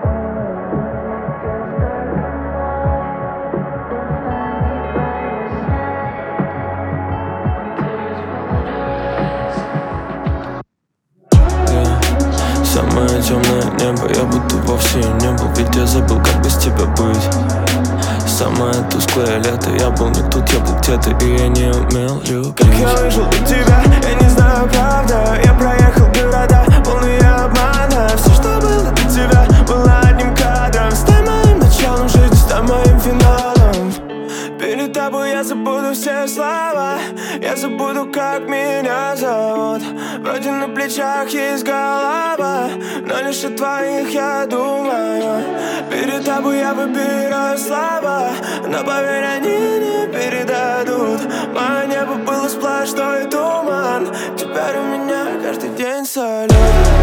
Самое темное небо, я будто вовсе и не был. Ведь я забыл, как без тебя быть. Самое тусклое лето, я был не тут, я был где-то, и я не умел любить. Как я выжил без тебя, я не знаю, правда. Я проехал города, полные обмана. Все, что было до тебя, было одним кадром. Стань моим началом жизни, стань моим финалом. Перед тобой я забуду все слова, я забуду, как меня зовут. Вроде на плечах есть голова, но лишь о твоих я думаю. Перед тобой я выбираю слова, но поверь, они не передадут. Мое небо было сплошной туман, теперь у меня каждый день салют.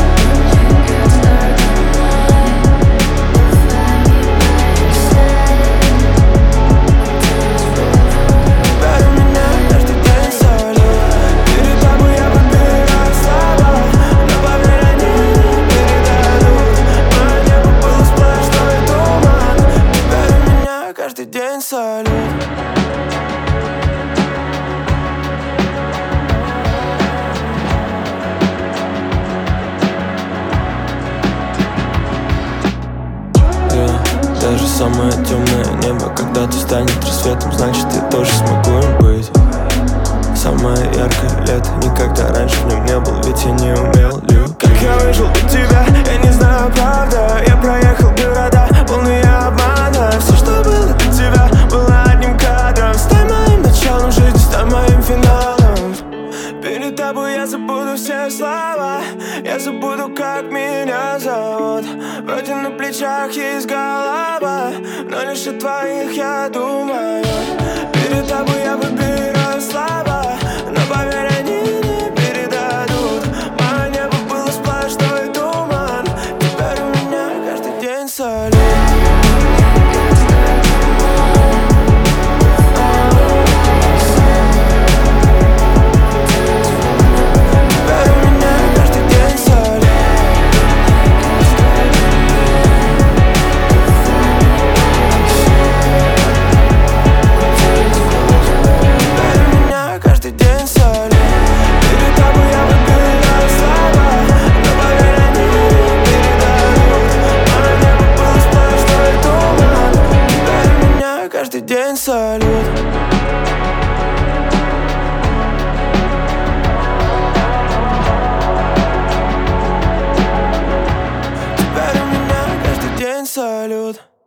Каждый день салют. Даже самое темное небо когда-то станет рассветом, значит, я тоже смогу им быть. Самое яркое лето, никогда раньше в нем не был, ведь я не умел любить. Как я выжил без тебя, я не знаю, правда. Я проехал города, полные обмана. Все, что было до тебя, было одним кадром. Стань моим началом жизни, стань моим финалом. Перед тобой я забуду все слова, я забуду, как меня зовут. Вроде на плечах есть голова, но лишь о твоих я думаю. Перед тобой я выбираю слова, но поверь, они не передадут. Мое небо было сплошной туман, теперь у меня каждый день салют. Каждый день салют. Теперь у меня каждый день салют.